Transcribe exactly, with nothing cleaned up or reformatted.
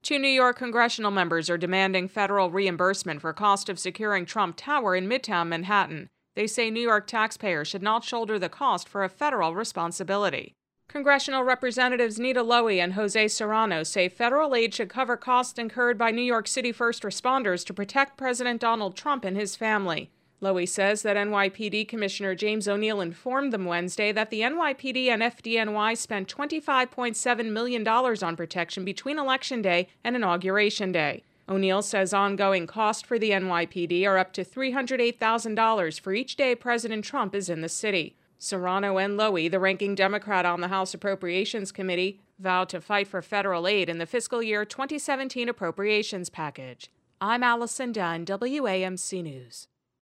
Two New York congressional members are demanding federal reimbursement for cost of securing Trump Tower in Midtown Manhattan. They say New York taxpayers should not shoulder the cost for a federal responsibility. Congressional Representatives Nita Lowey and Jose Serrano say federal aid should cover costs incurred by New York City first responders to protect President Donald Trump and his family. Lowey says that N Y P D Commissioner James O'Neill informed them Wednesday that the N Y P D and F D N Y spent twenty-five point seven million dollars on protection between Election Day and Inauguration Day. O'Neill says ongoing costs for the N Y P D are up to three hundred eight thousand dollars for each day President Trump is in the city. Serrano and Lowey, the ranking Democrat on the House Appropriations Committee, vowed to fight for federal aid in the fiscal year twenty seventeen appropriations package. I'm Allison Dunn, W A M C News.